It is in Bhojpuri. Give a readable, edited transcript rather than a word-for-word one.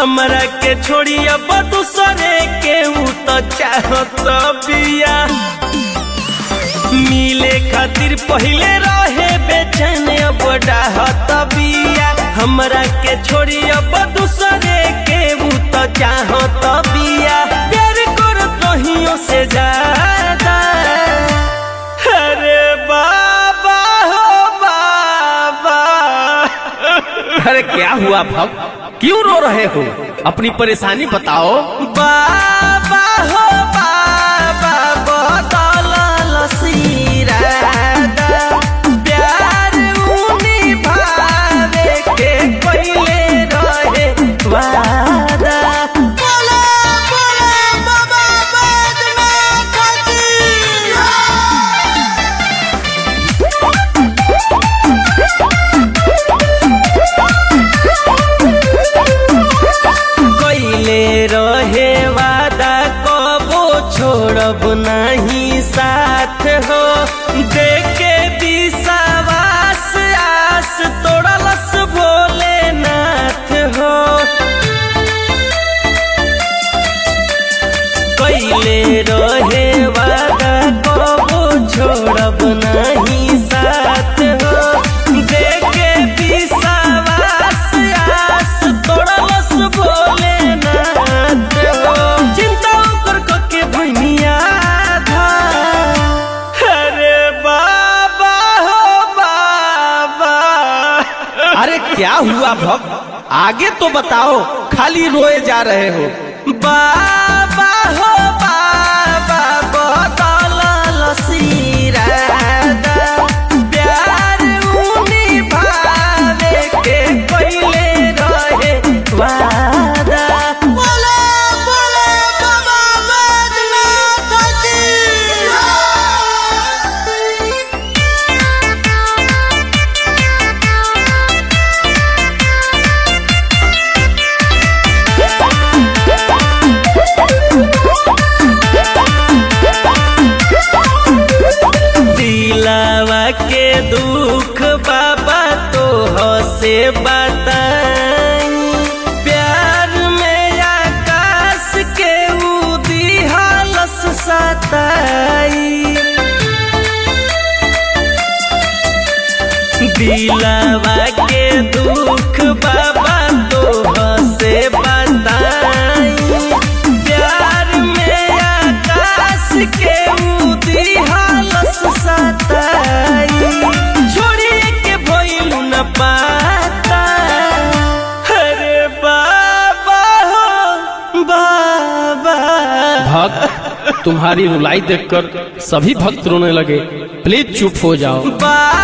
हमरा के छोड़ी अब दूसरे के ऊ तो चाहत बिया। मिले खातिर पहले रहे बेचैन अब डाहत बिया। हमरा के छोड़ी अब दूसरे के ऊ तो चाहत बिया। प्यार करत रहियो से ज्यादा। अरे बाबा हो बाबा। अरे क्या हुआ भव, क्यों रो रहे हो? अपनी परेशानी बताओ। बाबा हो बाबा बदलल सिरादा। प्यार उनी भावे के पहिले रहे वादा। बोला बोला बाबा बैद्यनाथ की। कइले रहे वादा कबो छोड़ब नहीं साथ हो। देके विश्वास आस तोड़लस भोलेनाथ हो। कइले रहे वादा कबो छोड़ब नहीं साथ हो। देके विश्वास आस तोड़लस भोलेनाथ हो। चिंता कर के भैनिया था। अरे बाबा हो बाबा। अरे क्या हुआ भव, आगे तो बताओ, खाली रोए जा रहे हो। बाबा हो बाबा बदलल सिरादा। प्यार उनी भावे के पहिले रहे वादा। बोला बोला बाबा बैद्यनाथ की। दिलावा के दुख बाबा तो से बताई। प्यार में आकाश के ऊ दिहलस सताई। दिलावा के दुख बाबा तो से बताई। प्यार में आकाश के ऊ दिहलस सताई। छोड़िए के भइलू न पाता। अरे बाबा हो बाबा। भक्त, तुम्हारी रुलाई देखकर सभी भक्त रोने लगे। प्लीज चुप हो जाओ।